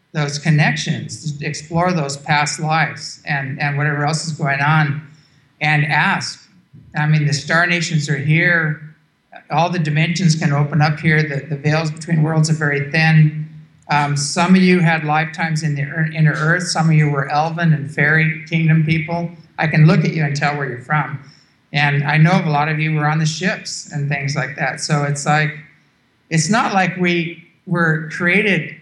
those connections, explore those past lives and, and whatever else is going on, and ask. I mean, the star nations are here. All the dimensions can open up here. The, the veils between worlds are very thin. Um, some of you had lifetimes in the inner earth. Some of you were elven and fairy kingdom people. I can look at you and tell where you're from. And I know of a lot of you were on the ships and things like that. So it's like, it's not like we were created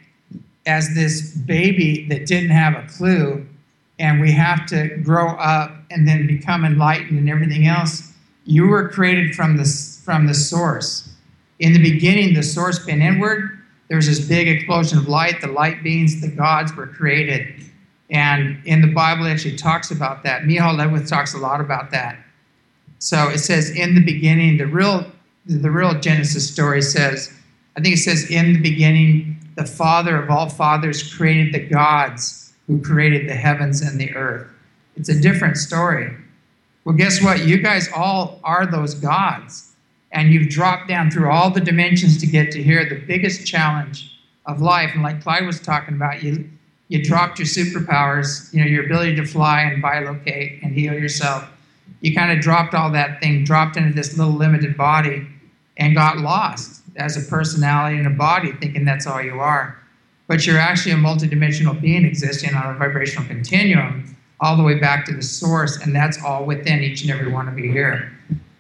as this baby that didn't have a clue, and we have to grow up and then become enlightened and everything else. You were created from the, from the source. In the beginning, the source being inward, there was this big explosion of light. The light beings, the gods were created. And in the Bible, it actually talks about that. Michal Ledwith talks a lot about that. So it says, in the beginning, the real, the real Genesis story says, I think it says, in the beginning, the Father of all fathers created the gods who created the heavens and the earth. It's a different story. Well, guess what? You guys all are those gods. And you've dropped down through all the dimensions to get to here. The biggest challenge of life, and like Clyde was talking about, you you dropped your superpowers, you know, your ability to fly and bilocate and heal yourself. You kind of dropped all that thing, dropped into this little limited body, and got lost as a personality in a body, thinking that's all you are. But you're actually a multidimensional being existing on a vibrational continuum all the way back to the source, and that's all within each and every one of you here.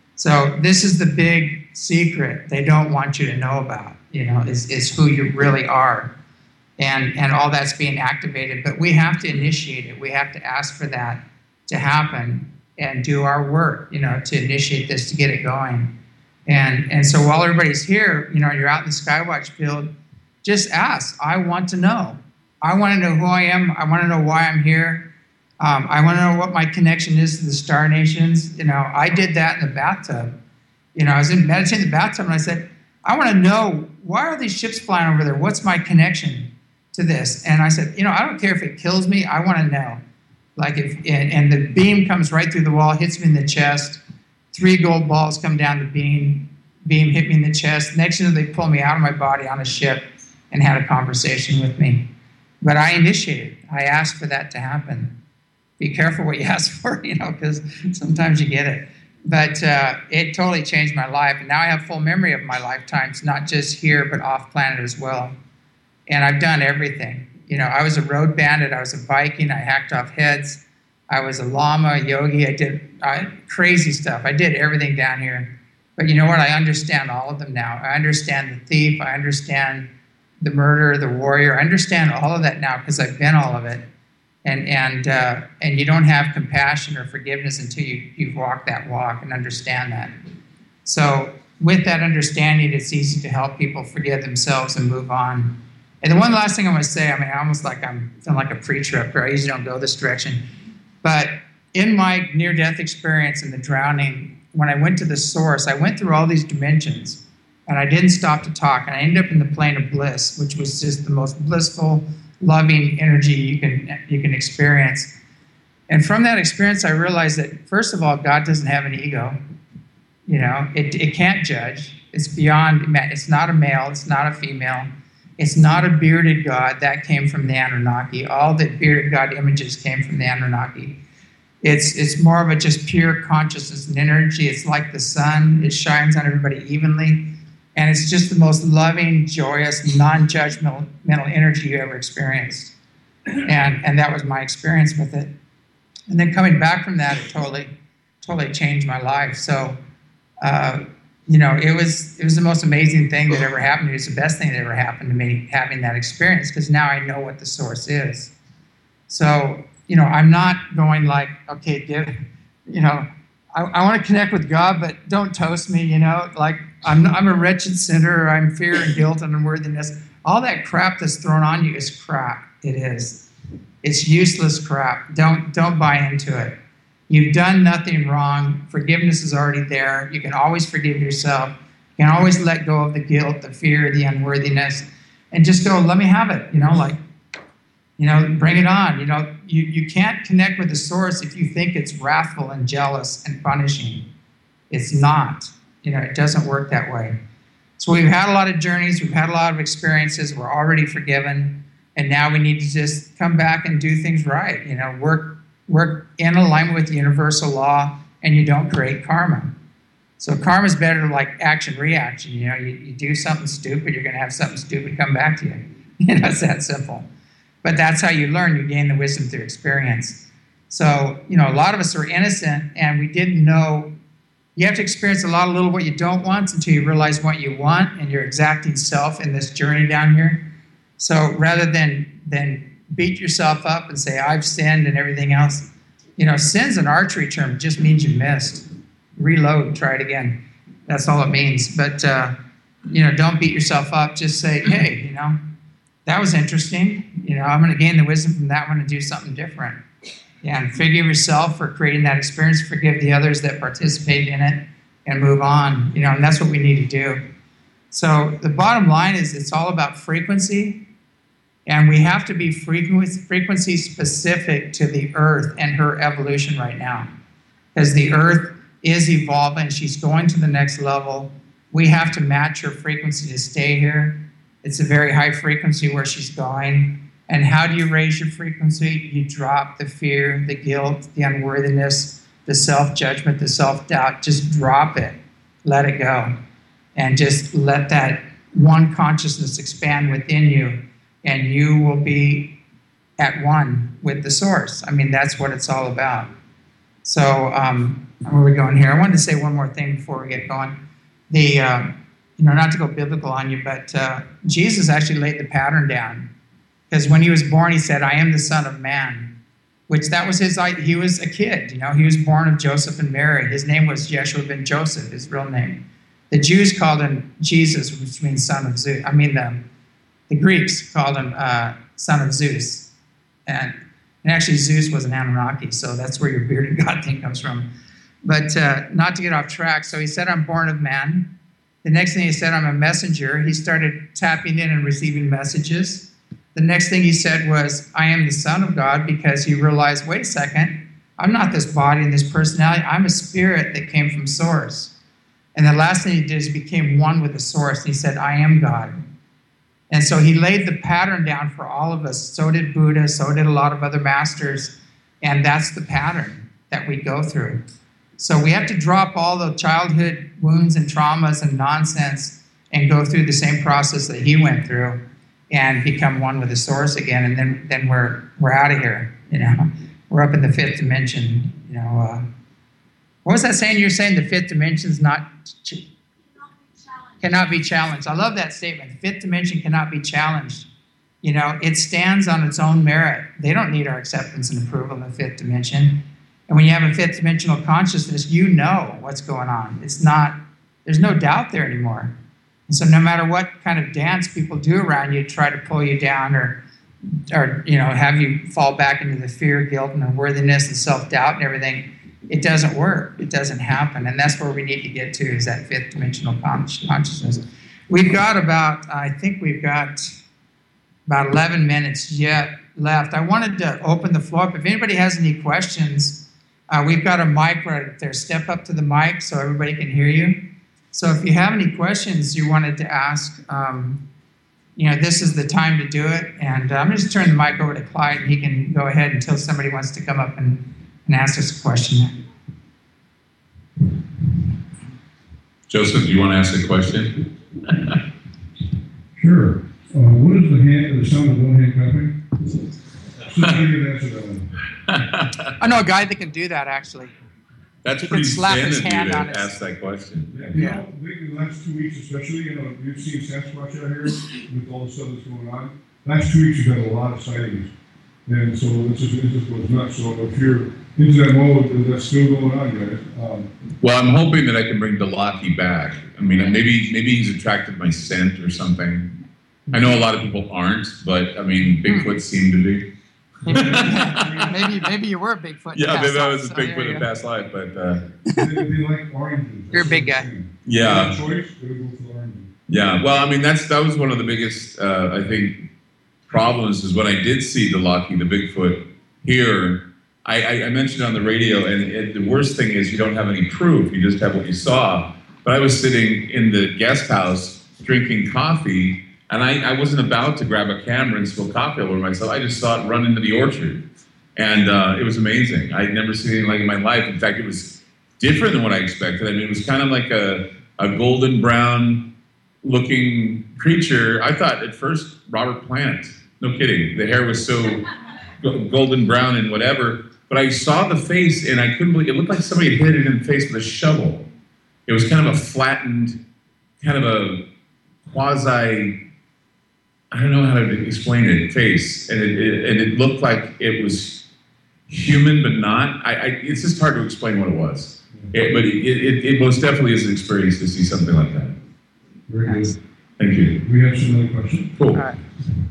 So this is the big secret they don't want you to know about, you know, is, is who you really are. And, and all that's being activated. But we have to initiate it. We have to ask for that to happen and do our work, you know, to initiate this, to get it going. And and so while everybody's here, you know, you're out in the Skywatch field, just ask. I want to know. I want to know who I am. I want to know why I'm here. Um, I want to know what my connection is to the star nations. You know, I did that in the bathtub. You know, I was in meditating in the bathtub, and I said, I want to know, why are these ships flying over there? What's my connection to this? And I said, you know, I don't care if it kills me. I want to know. Like if and, and the beam comes right through the wall, hits me in the chest. Three gold balls come down the beam. Beam hit me in the chest. Next thing, they pull me out of my body on a ship and had a conversation with me. But I initiated. I asked for that to happen. Be careful what you ask for, you know, because sometimes you get it. But uh, it totally changed my life. And now I have full memory of my lifetimes, not just here, but off planet as well. And I've done everything. You know, I was a road bandit. I was a Viking. I hacked off heads. I was a Lama, a yogi. I did uh, crazy stuff. I did everything down here. But you know what? I understand all of them now. I understand the thief. I understand the murderer, the warrior. I understand all of that now because I've been all of it. And and uh, and you don't have compassion or forgiveness until you, you've walked that walk and understand that. So with that understanding, it's easy to help people forgive themselves and move on. And the one last thing I want to say, I mean, I almost like I'm feeling like a preacher up here. I usually don't go this direction. But in my near-death experience in the drowning, when I went to the source, I went through all these dimensions, and I didn't stop to talk. And I ended up in the plane of bliss, which was just the most blissful, loving energy you can you can experience. And from that experience, I realized that, first of all, God doesn't have an ego. You know, it, it can't judge. It's beyond, it's not a male, it's not a female. It's not a bearded God. That came from the Anunnaki. All the bearded God images came from the Anunnaki. It's it's more of a just pure consciousness and energy. It's like the sun. It shines on everybody evenly. And it's just the most loving, joyous, non-judgmental mental energy you ever experienced. And and that was my experience with it. And then coming back from that, it totally, totally changed my life. So, uh, you know, it was it was the most amazing thing that ever happened to me. It was the best thing that ever happened to me, having that experience, because now I know what the source is. So, you know, I'm not going like, okay, give, you know, I, I want to connect with God, but don't toast me, you know, like I'm I'm a wretched sinner, I'm fear and guilt and unworthiness. All that crap that's thrown on you is crap. It is. It's useless crap. Don't don't buy into it. You've done nothing wrong. Forgiveness is already there. You can always forgive yourself. You can always let go of the guilt, the fear, the unworthiness, and just go, let me have it, you know, like, you know, bring it on. You know, you, you can't connect with the source if you think it's wrathful and jealous and punishing. It's not. You know, it doesn't work that way. So we've had a lot of journeys. We've had a lot of experiences. We're already forgiven. And now we need to just come back and do things right. You know, work work in alignment with the universal law, and you don't create karma. So karma is better like action reaction. You know, you, you do something stupid, you're going to have something stupid come back to you. You know, it's that simple. But that's how you learn. You gain the wisdom through experience. So, you know, a lot of us are innocent, and we didn't know. You have to experience a lot of little what you don't want until you realize what you want, and you're exacting self in this journey down here. So rather than than beat yourself up and say, I've sinned and everything else, you know, sin's an archery term. It just means you missed. Reload, try it again. That's all it means. But, uh, you know, don't beat yourself up. Just say, hey, you know, that was interesting. You know, I'm going to gain the wisdom from that one and do something different. Yeah, and forgive yourself for creating that experience. Forgive the others that participate in it and move on. You know, and that's what we need to do. So the bottom line is it's all about frequency. And we have to be frequency specific to the Earth and her evolution right now. Because the Earth is evolving. She's going to the next level. We have to match her frequency to stay here. It's a very high frequency where she's going. And how do you raise your frequency? You drop the fear, the guilt, the unworthiness, the self-judgment, the self-doubt. Just drop it. Let it go. And just let that one consciousness expand within you. And you will be at one with the source. I mean, that's what it's all about. So, um, where are we going here? I wanted to say one more thing before we get going. The, uh, you know, not to go biblical on you, but uh, Jesus actually laid the pattern down. Because when he was born, he said, I am the Son of Man. Which that was his, he was a kid, you know. He was born of Joseph and Mary. His name was Yeshua ben Joseph, his real name. The Jews called him Jesus, which means son of Zeus. I mean, the... The Greeks called him uh, son of Zeus. And, and actually Zeus was an Anunnaki, so that's where your bearded god thing comes from. But uh, not to get off track, so he said, I'm born of man. The next thing he said, I'm a messenger. He started tapping in and receiving messages. The next thing he said was, I am the Son of God, because he realized, wait a second, I'm not this body and this personality. I'm a spirit that came from Source. And the last thing he did is became one with the Source. He said, I am God. And so he laid the pattern down for all of us. So did Buddha, so did a lot of other masters. And that's the pattern that we go through. So we have to drop all the childhood wounds and traumas and nonsense and go through the same process that he went through and become one with the Source again. And then, then we're we're out of here. You know, we're up in the fifth dimension. You know, uh, what was that saying? You're saying the fifth dimension is not ch- cannot be challenged. I love that statement. Fifth dimension cannot be challenged. You know, it stands on its own merit. They don't need our acceptance and approval in the fifth dimension. And when you have a fifth dimensional consciousness, you know what's going on. It's not, there's no doubt there anymore. And so no matter what kind of dance people do around you, try to pull you down or, or you know, have you fall back into the fear, guilt, and unworthiness and self-doubt and everything, it doesn't work. It doesn't happen. And that's where we need to get to, is that fifth dimensional consciousness. We've got about, I think we've got about eleven minutes yet left. I wanted to open the floor up. If anybody has any questions, uh, we've got a mic right up there. Step up to the mic so everybody can hear you. So if you have any questions you wanted to ask, um, you know, this is the time to do it. And uh, I'm going to just turn the mic over to Clyde, and he can go ahead until somebody wants to come up and and ask us a question. Joseph, do you want to ask a question? Sure. Uh, what is the hand, the sound of one hand clapping? I know a guy that can do that, actually. That's He pretty can slap his standard hand to on his- ask that question. Yeah. You know, lately, the last two weeks especially, you know, you've seen Sasquatch out here with all the stuff that's going on. Last two weeks, you've had a lot of sightings. And so this is, it just goes nuts. So if you're into that mode, that's still going on, guys. Um, Well, I'm hoping that I can bring Delaki back. I mean, maybe maybe he's attracted by scent or something. I know a lot of people aren't, but I mean, Bigfoot seemed to be. maybe maybe you were a Bigfoot. in Yeah, past maybe I life, was a so there Bigfoot you in go. past life, but uh, they, they like oranges. You're a big That's guy. what I'm saying. yeah, They have a choice, they would go for oranges. yeah. Well, I mean, that's that was one of the biggest, uh, I think, problems is when I did see Delaki, the Bigfoot here. I, I, I mentioned on the radio, and it, the worst thing is you don't have any proof; you just have what you saw. But I was sitting in the guest house drinking coffee, And I, I wasn't about to grab a camera and spill coffee over myself. I just saw it run into the orchard. And uh, it was amazing. I'd never seen anything like it in my life. In fact, it was different than what I expected. I mean, it was kind of like a, a golden brown looking creature. I thought at first Robert Plant. No kidding. The hair was so golden brown and whatever. But I saw the face and I couldn't believe it. It looked like somebody had hit it in the face with a shovel. It was kind of a flattened, kind of a quasi, I don't know how to explain it, face. And it, it, and it looked like it was human, but not. I, I, it's just hard to explain what it was. It, but it, it, it most definitely is an experience to see something like that. Very good. Thank you. We have some other questions. Cool. All right.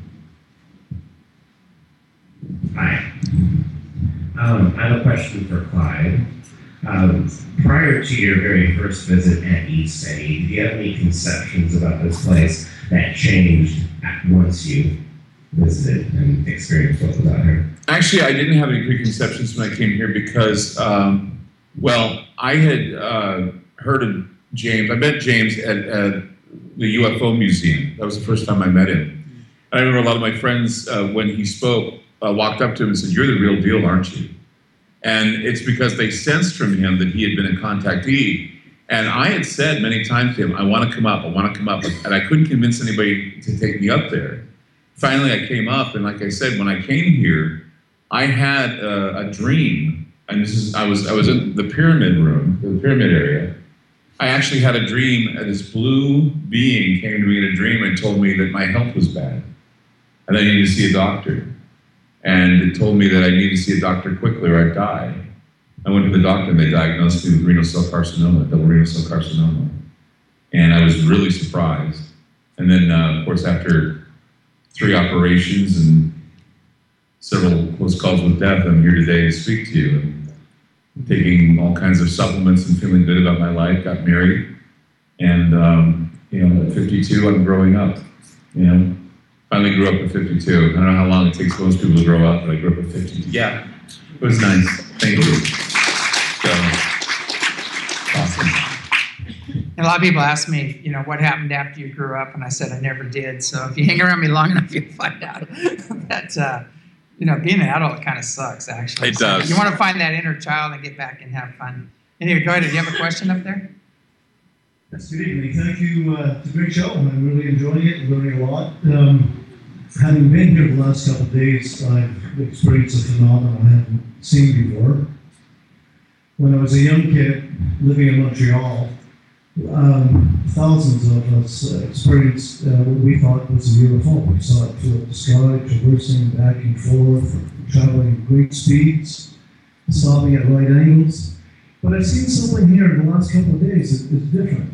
Hi. Um, I have a question for Clyde. Um, prior to your very first visit at East City, did you have any conceptions about this place that changed once you visited and experienced what was out here? Actually, I didn't have any preconceptions when I came here because, um, well, I had uh, heard of James. I met James at, at the U F O Museum. That was the first time I met him. I remember a lot of my friends, uh, when he spoke, uh, walked up to him and said, "You're the real deal, aren't you?" And it's because they sensed from him that he had been a contactee. And I had said many times to him, "I want to come up, I want to come up." And I couldn't convince anybody to take me up there. Finally, I came up, and like I said, when I came here, I had a, a dream. And this is, I was I was in the pyramid room, the pyramid area. I actually had a dream, and this blue being came to me in a dream and told me that my health was bad. And I needed to see a doctor. And it told me that I needed to see a doctor quickly or I'd die. I went to the doctor and they diagnosed me with renal cell carcinoma, double renal cell carcinoma. And I was really surprised. And then, uh, of course, after three operations and several close calls with death, I'm here today to speak to you. And taking all kinds of supplements and feeling good about my life, got married. And, um, you know, at fifty-two, I'm growing up, you know. Finally grew up at fifty-two. I don't know how long it takes most people to grow up, but I grew up at fifty-two. Yeah, it was nice. Thank you. So, awesome. And a lot of people ask me, you know, what happened after you grew up? And I said, I never did. So if you hang around me long enough, you'll find out that, uh, you know, being an adult kind of sucks, actually. It So does. you want to find that inner child and get back and have fun. Anyway, go ahead. Do you have a question up there? Yes, good evening. Thank you. Uh, it's a great show. I'm really enjoying it, learning a lot. Um, having been here the last couple of days, I've experienced a phenomenon I hadn't seen before. When I was a young kid living in Montreal, um, thousands of us uh, experienced uh, what we thought was a U F O. We saw it through the sky, traversing back and forth, traveling at great speeds, stopping at right angles. But I've seen something here in the last couple of days that is different.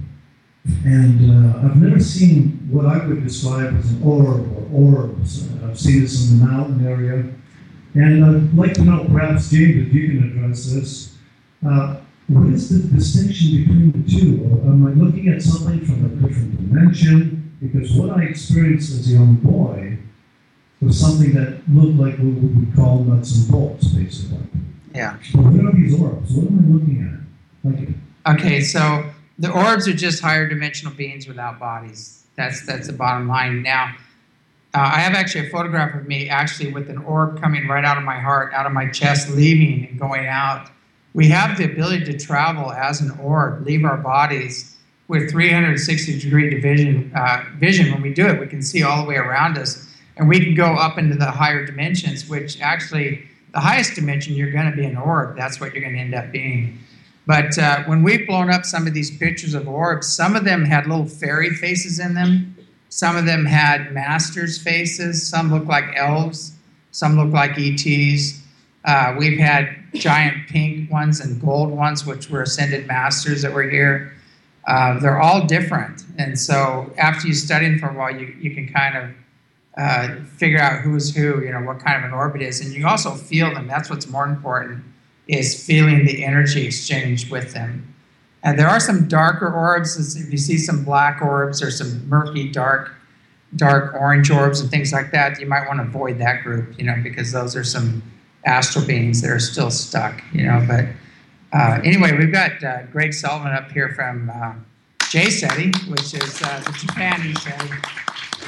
And uh, I've never seen what I would describe as an orb or orbs. Uh, I've seen this in the mountain area. And I'd like to know, perhaps, James, if you can address this, uh, what is the distinction between the two? Or am I looking at something from a different dimension? Because what I experienced as a young boy was something that looked like what we would call nuts and bolts, basically. Yeah. But what are these orbs? What am I looking at? Thank you. Okay, so the orbs are just higher dimensional beings without bodies. That's that's the bottom line. Now, uh, I have actually a photograph of me actually with an orb coming right out of my heart, out of my chest, leaving and going out. We have the ability to travel as an orb, leave our bodies with three hundred sixty degree division, uh, vision. When we do it, we can see all the way around us. And we can go up into the higher dimensions, which actually, the highest dimension, you're going to be an orb. That's what you're going to end up being. But uh, when we've blown up some of these pictures of orbs, some of them had little fairy faces in them. Some of them had masters' faces. Some look like elves. Some look like E Ts. Uh, we've had giant pink ones and gold ones, which were ascended masters that were here. Uh, they're all different. And so after you study them for a while, you, you can kind of uh, figure out who's who, you know, what kind of an orb it is. And you also feel them. That's what's more important, is feeling the energy exchange with them. And there are some darker orbs. If you see some black orbs or some murky, dark, dark orange orbs and things like that, you might want to avoid that group, you know, because those are some astral beings that are still stuck, you know. But uh, anyway, we've got uh, Greg Sullivan up here from uh, J SETI, which is uh, the Japan SETI.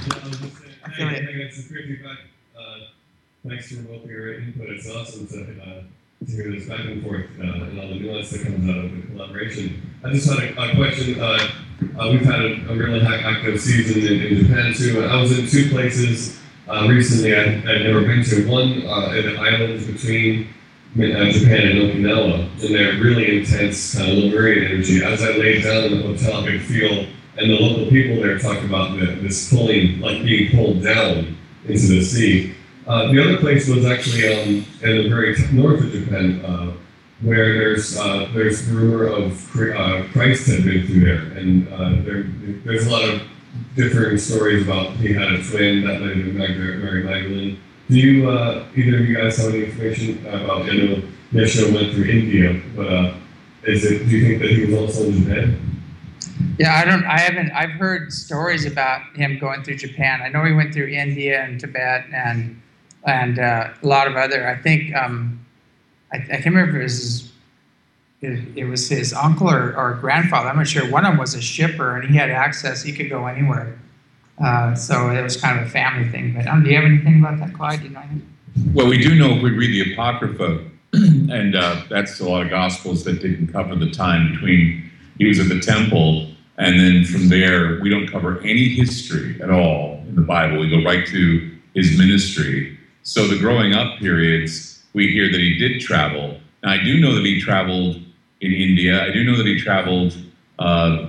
I was just saying, hey, Affiliate. I got some great feedback. Uh, thanks for both your input. It's awesome to, uh, to hear this back and forth uh, and all the nuance that comes out of the collaboration. I just had a, a question. Uh, uh, we've had a, a really high active season in, in Japan too. I was in two places uh, recently I'd, I'd never been to. One uh, in the islands between uh, Japan and Okinawa, and they're really intense kind of Lemurian energy. As I laid down in the hotel, I could feel, and the local people there talk about the, this pulling, like being pulled down into the sea. Uh, the other place was actually um, in the very north of Japan, uh, where there's uh, there's rumor of uh, Christ had been through there, and uh, there, there's a lot of differing stories about he had a twin that led to Mary Magdalene. Do you uh, either of you guys have any information about? I know Yeshua went through India, but uh, is it? Do you think that he was also in Japan? Yeah, I don't. I haven't. I've heard stories about him going through Japan. I know he went through India and Tibet and and uh, a lot of other. I think um, I, I can't remember if it was his, it, it was his uncle or, or grandfather. I'm not sure. One of them was a shipper, and he had access. He could go anywhere. Uh, so it was kind of a family thing. But um, do you have anything about that, Clyde? Do you know anything? Well, we do know if we read the Apocrypha, and uh, that's a lot of Gospels that didn't cover the time between he was at the temple, and then from there, we don't cover any history at all in the Bible. We go right to his ministry. So the growing up periods, we hear that he did travel. Now, I do know that he traveled in India. I do know that he traveled, uh,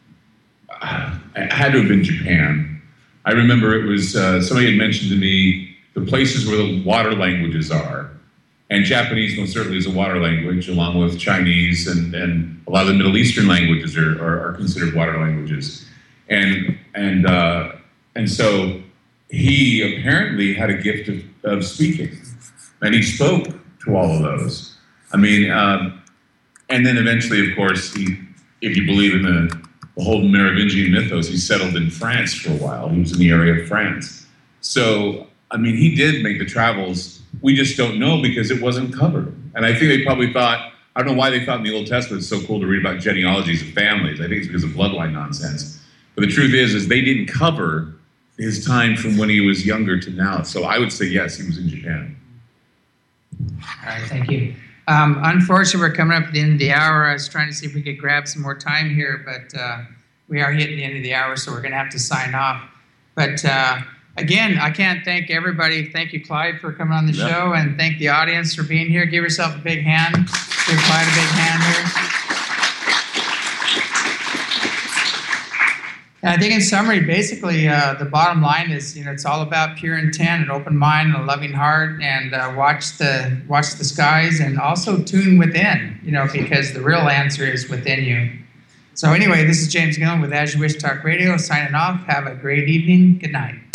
it had to have been Japan. I remember it was, uh, somebody had mentioned to me the places where the water languages are. And Japanese most certainly is a water language, along with Chinese, and, and a lot of the Middle Eastern languages are, are, are considered water languages. And and uh, and so he apparently had a gift of, of speaking, and he spoke to all of those. I mean, um, and then eventually, of course, he, if you believe in the, the whole Merovingian mythos, he settled in France for a while. He was in the area of France. So, I mean, he did make the travels. We just don't know because it wasn't covered. And I think they probably thought, I don't know why they thought in the Old Testament it's so cool to read about genealogies of families. I think it's because of bloodline nonsense. But the truth is, is they didn't cover his time from when he was younger to now. So I would say, yes, he was in Japan. All right, thank you. Um, unfortunately, we're coming up at the end of the hour. I was trying to see if we could grab some more time here, but uh, we are hitting the end of the hour, so we're going to have to sign off. But uh, again, I can't thank everybody. Thank you, Clyde, for coming on the Yeah. show, and thank the audience for being here. Give yourself a big hand. Give Clyde a big hand here. And I think in summary, basically, uh, the bottom line is, you know, it's all about pure intent, an open mind, and a loving heart, and uh, watch the watch the skies, and also tune within, you know, because the real answer is within you. So anyway, this is James Gillen with As You Wish Talk Radio, signing off. Have a great evening. Good night.